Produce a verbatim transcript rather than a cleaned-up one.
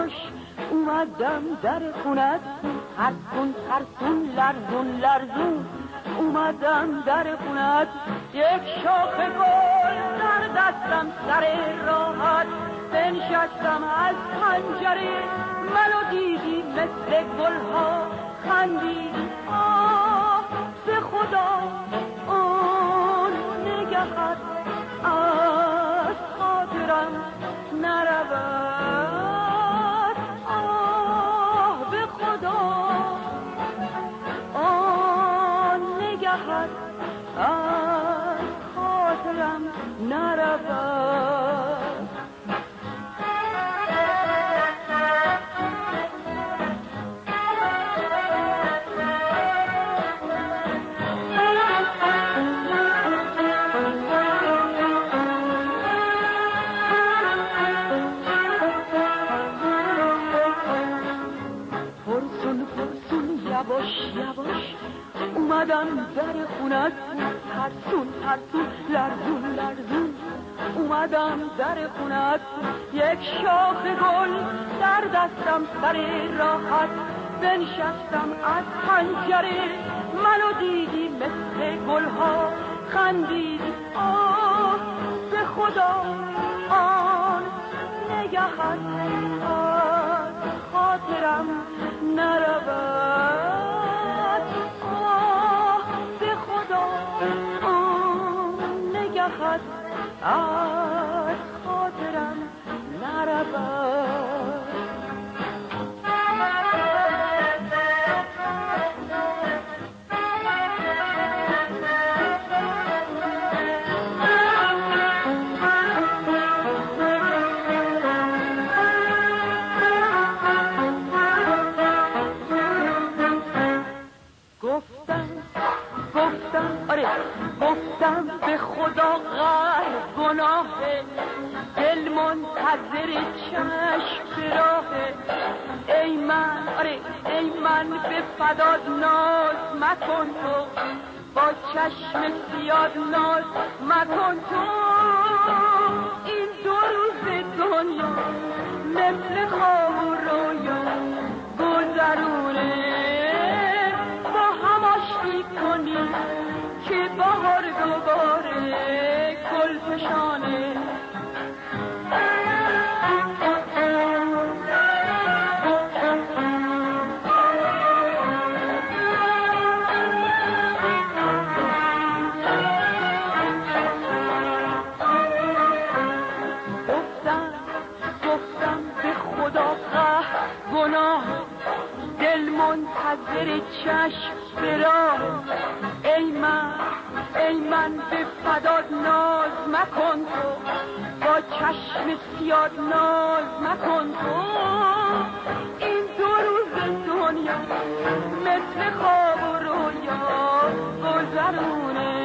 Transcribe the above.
یواش اومدم در خونت، ترسون ترسون لرزون لرزون اومدم در خونت. یک شاخ گل در دستم سر راحت، بنشستم از پنجره منو دیدی مثل گلها خندیدی. آه به خدا اون نگهت از خاطرم نرود. آه به خدا اون نگهت از خاطرم نرود. یواش یواش اومدم در خونت، ترسون ترسون لرزون لرزون اومدم در خونت. یک شاخ گل در دستم سر راحت، بنشستم از پنجره منو دیدی مثل گلها خندیدی. آه به خدا آن نگهت از خاطرم نرود. آه به خدا آن نگهت از خاطرم نرود. گفتم به خدا غر گناه، دل منتظر چشم براهه. ای من آره ای من به فداد ناز مکن تو، با چشم سیاد ناز مکن تو. این دو روز دنیا مثل خواب و رویا گذرونه، با هم آشتی کنی که بهار دوباره گل فشانه. گفتم گفتم به خدا قهر گناه، دل منتظر چشم براه. ای من ای من به فداد ناز مکن تو، با چشم سیاد ناز مکن تو. این دو روز دنیا مثل خواب و رویا گذرونه،